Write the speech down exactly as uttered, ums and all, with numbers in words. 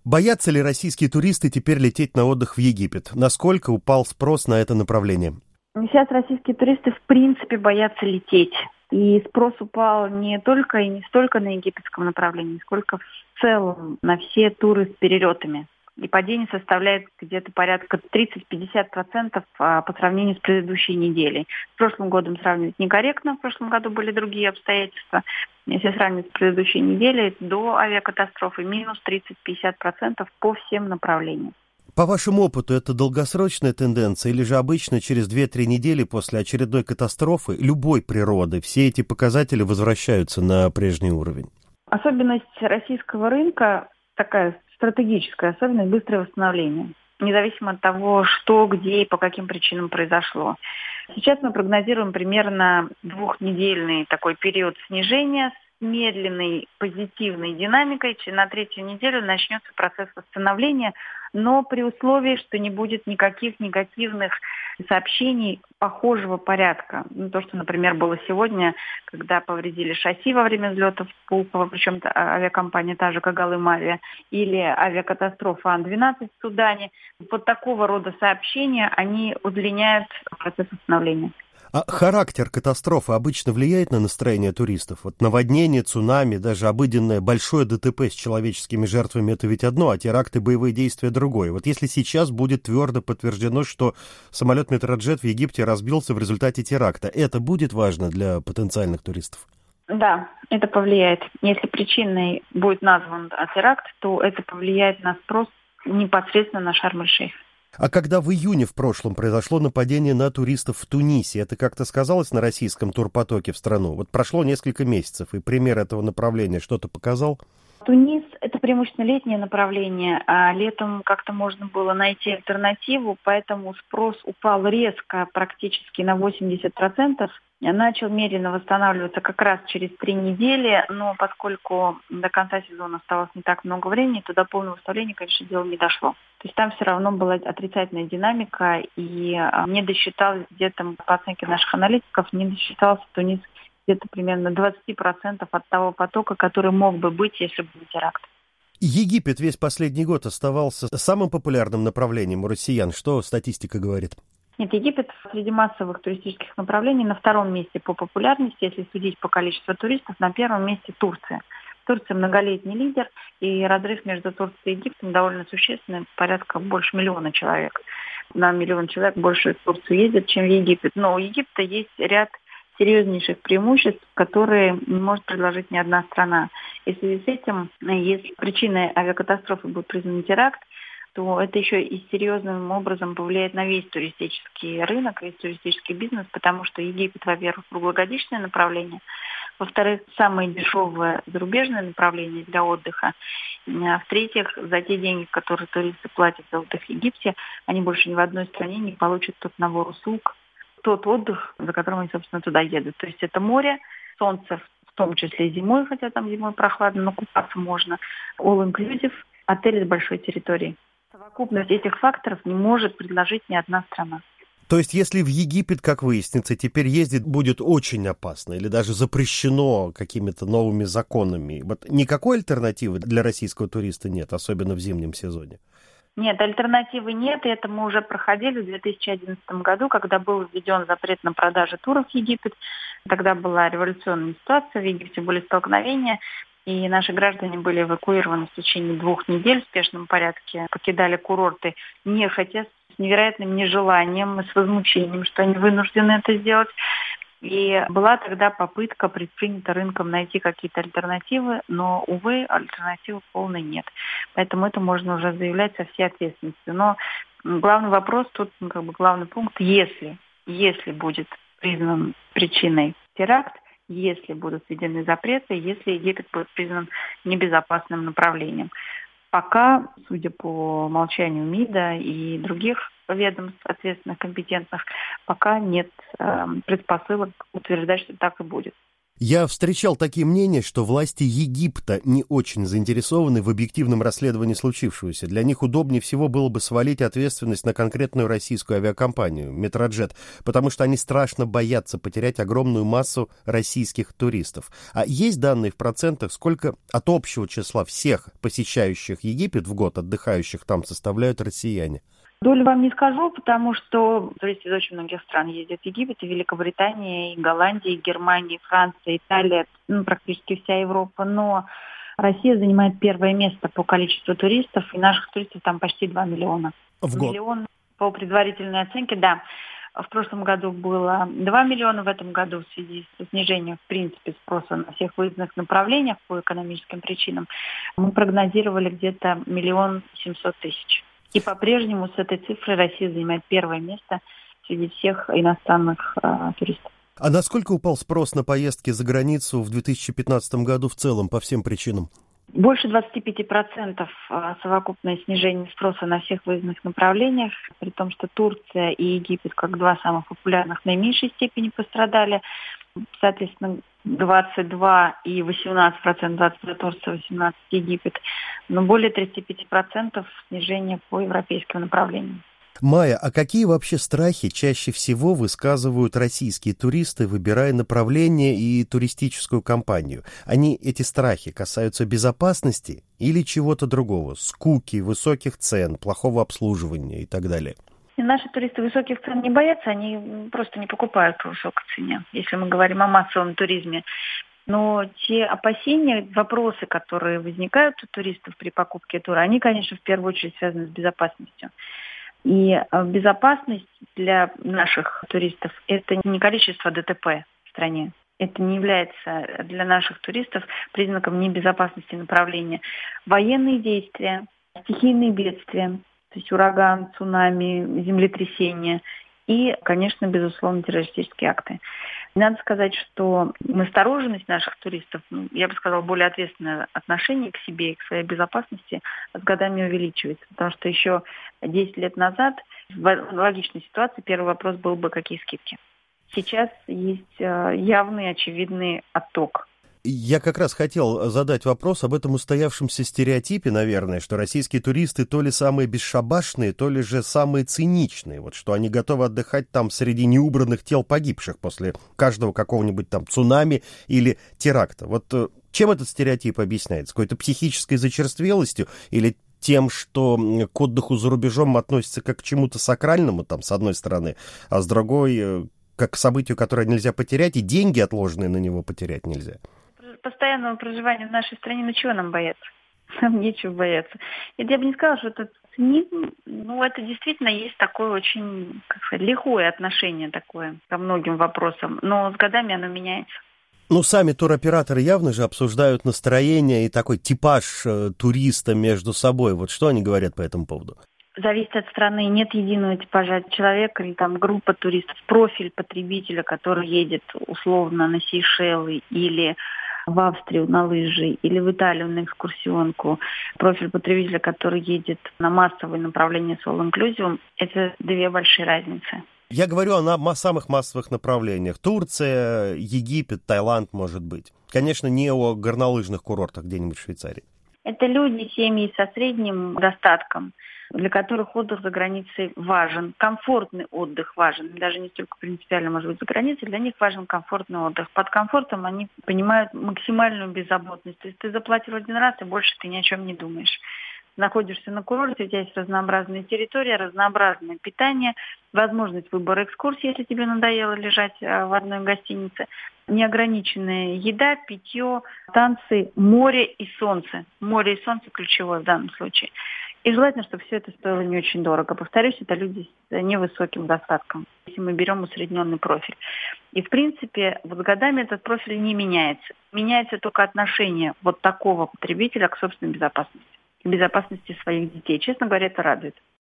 Боятся ли российские туристы теперь лететь на отдых в Египет? Насколько упал спрос на это направление? Сейчас российские туристы в принципе боятся лететь. И спрос упал не только и не столько на египетском направлении, сколько в целом на все туры с перелетами. И падение составляет где-то порядка тридцать-пятьдесят процентов по сравнению с предыдущей неделей. С прошлым годом сравнивать некорректно, в прошлом году были другие обстоятельства. Если сравнивать с предыдущей неделей, до авиакатастрофы минус тридцать-пятьдесят процентов по всем направлениям. По вашему опыту, это долгосрочная тенденция или же обычно через две-три недели после очередной катастрофы любой природы все эти показатели возвращаются на прежний уровень? Особенность российского рынка такая стратегическая особенность — быстрое восстановление, независимо от того, что, где и по каким причинам произошло. Сейчас мы прогнозируем примерно двухнедельный такой период снижения с медленной позитивной динамикой. На третью неделю начнется процесс восстановления, но при условии, что не будет никаких негативных сообщений похожего порядка. Ну, то, что, например, было сегодня, когда повредили шасси во время взлета в Пулково, причем авиакомпания та же, как Галым Авиа, или авиакатастрофа Ан двенадцать в Судане. Вот такого рода сообщения, они удлиняют процесс восстановления. А характер катастрофы обычно влияет на настроение туристов? Вот наводнение, цунами, даже обыденное большое ДТП с человеческими жертвами — это ведь одно, а теракты, боевые действия — другое. Вот если сейчас будет твердо подтверждено, что самолет Метроджет в Египте разбился в результате теракта, это будет важно для потенциальных туристов? Да, это повлияет. Если причиной будет назван теракт, то это повлияет на спрос непосредственно на Шарм-эль-Шейх. А когда в июне в прошлом произошло нападение на туристов в Тунисе, это как-то сказалось на российском турпотоке в страну? Вот прошло несколько месяцев, и пример этого направления что-то показал? Тунис — это преимущественно летнее направление, а летом как-то можно было найти альтернативу, поэтому спрос упал резко, практически на восемьдесят процентов. Начал медленно восстанавливаться как раз через три недели, но поскольку до конца сезона оставалось не так много времени, то до полного восстановления, конечно, дело не дошло. То есть там все равно была отрицательная динамика, и не досчиталось где-то, по оценке наших аналитиков, не досчитался Тунис где-то примерно двадцать процентов от того потока, который мог бы быть, если бы был теракт. Египет весь последний год оставался самым популярным направлением у россиян. Что статистика говорит? Нет, Египет среди массовых туристических направлений на втором месте по популярности, если судить по количеству туристов, на первом месте Турция. Турция многолетний лидер, и разрыв между Турцией и Египтом довольно существенный, порядка больше миллиона человек. На миллион человек больше в Турцию ездят, чем в Египет. Но у Египта есть ряд серьезнейших преимуществ, которые не может предложить ни одна страна. И в связи с этим, если причиной авиакатастрофы будет признан теракт, то это еще и серьезным образом повлияет на весь туристический рынок, весь туристический бизнес, потому что Египет, во-первых, круглогодичное направление, во-вторых, самое дешевое зарубежное направление для отдыха, а в-третьих, за те деньги, которые туристы платят за отдых в Египте, они больше ни в одной стране не получат тот набор услуг, тот отдых, за которым они, собственно, туда едут. То есть это море, солнце, в том числе и зимой, хотя там зимой прохладно, но купаться можно, all-inclusive, отель с большой территорией. Совокупность этих факторов не может предложить ни одна страна. То есть, если в Египет, как выяснится, теперь ездить будет очень опасно или даже запрещено какими-то новыми законами, вот никакой альтернативы для российского туриста нет, особенно в зимнем сезоне? Нет, альтернативы нет, и это мы уже проходили в две тысячи одиннадцатом году, когда был введен запрет на продажу туров в Египет. Тогда была революционная ситуация, в Египте были столкновения, и наши граждане были эвакуированы в течение двух недель в спешном порядке, покидали курорты нехотя, с невероятным нежеланием и с возмущением, что они вынуждены это сделать. И была тогда попытка предпринята рынком найти какие-то альтернативы, но, увы, альтернативы полной нет. Поэтому это можно уже заявлять со всей ответственностью. Но главный вопрос тут, ну, как бы главный пункт, если, если будет признан причиной теракт, если будут введены запреты, если Египет будет признан небезопасным направлением. Пока, судя по молчанию МИДа и других ведомств, ответственных, компетентных, пока нет э, предпосылок утверждать, что так и будет. Я встречал такие мнения, что власти Египта не очень заинтересованы в объективном расследовании случившегося. Для них удобнее всего было бы свалить ответственность на конкретную российскую авиакомпанию «Метроджет», потому что они страшно боятся потерять огромную массу российских туристов. А есть данные в процентах, сколько от общего числа всех посещающих Египет в год, отдыхающих там, составляют россияне? Долю вам не скажу, потому что туристы из очень многих стран ездят в Египет, и Великобритания, и Голландия, и Германия, и Франция, Италия, ну, практически вся Европа. Но Россия занимает первое место по количеству туристов, и наших туристов там почти два миллиона. В год? Миллион по предварительной оценке, да. В прошлом году было два миллиона, в этом году в связи с снижением, в принципе, спроса на всех выездных направлениях по экономическим причинам мы прогнозировали где-то миллион семьсот тысяч. И по-прежнему с этой цифрой Россия занимает первое место среди всех иностранных э, туристов. А насколько упал спрос на поездки за границу в две тысячи пятнадцатом году в целом по всем причинам? Больше двадцати пяти процентов совокупное снижение спроса на всех выездных направлениях, при том, что Турция и Египет, как два самых популярных, в наименьшей степени пострадали. Соответственно, двадцать два и восемнадцать процентов, двадцать два Турция, восемнадцать Египет, но более тридцати пяти процентов снижения по европейским направлениям. Майя, а какие вообще страхи чаще всего высказывают российские туристы, выбирая направление и туристическую компанию? Они, эти страхи, касаются безопасности или чего-то другого? Скуки, высоких цен, плохого обслуживания и так далее? И наши туристы высоких цен не боятся, они просто не покупают по высокой цене, если мы говорим о массовом туризме. Но те опасения, вопросы, которые возникают у туристов при покупке тура, они, конечно, в первую очередь связаны с безопасностью. И безопасность для наших туристов – это не количество ДТП в стране. Это не является для наших туристов признаком небезопасности направления. Военные действия, стихийные бедствия, то есть ураган, цунами, землетрясения и, конечно, безусловно, террористические акты. Надо сказать, что настороженность наших туристов, ну, я бы сказала, более ответственное отношение к себе и к своей безопасности с годами увеличивается. Потому что еще десять лет назад в аналогичной ситуации первый вопрос был бы, какие скидки. Сейчас есть явный, очевидный отток. Я как раз хотел задать вопрос об этом устоявшемся стереотипе, наверное, что российские туристы то ли самые бесшабашные, то ли же самые циничные, вот что они готовы отдыхать там среди неубранных тел погибших после каждого какого-нибудь там цунами или теракта. Вот чем этот стереотип объясняется? Какой-то психической зачерствелостью или тем, что к отдыху за рубежом относится как к чему-то сакральному, там, с одной стороны, а с другой, как к событию, которое нельзя потерять, и деньги, отложенные на него, потерять нельзя? Постоянного проживания в нашей стране, ну чего нам бояться? Нам нечего бояться. Это я бы не сказала, что это цинизм, ну это действительно есть такое очень, как сказать, лихое отношение такое ко многим вопросам, но с годами оно меняется. Ну, сами туроператоры явно же обсуждают настроение и такой типаж э, туриста между собой. Вот что они говорят по этому поводу? Зависит от страны. Нет единого типажа человека или там группа туристов, профиль потребителя, который едет условно на Сейшелы или в Австрию на лыжи или в Италию на экскурсионку, профиль потребителя, который едет на массовое направление с all-inclusive, это две большие разницы. Я говорю о на- самых массовых направлениях. Турция, Египет, Таиланд, может быть. Конечно, не о горнолыжных курортах где-нибудь в Швейцарии. Это люди, семьи со средним достатком, для которых отдых за границей важен. Комфортный отдых важен. Даже не столько принципиально, может быть, за границей. Для них важен комфортный отдых. Под комфортом они понимают максимальную беззаботность. То есть ты заплатил один раз, и больше ты ни о чем не думаешь. Находишься на курорте, у тебя есть разнообразная территория, разнообразное питание, возможность выбора экскурсий, если тебе надоело лежать в одной гостинице, неограниченная еда, питье, танцы, море и солнце. Море и солнце ключевое в данном случае. И желательно, чтобы все это стоило не очень дорого. Повторюсь, это люди с невысоким достатком, если мы берем усредненный профиль. И, в принципе, вот с годами этот профиль не меняется. Меняется только отношение вот такого потребителя к собственной безопасности. Безопасности своих детей. Честно говоря, это радует.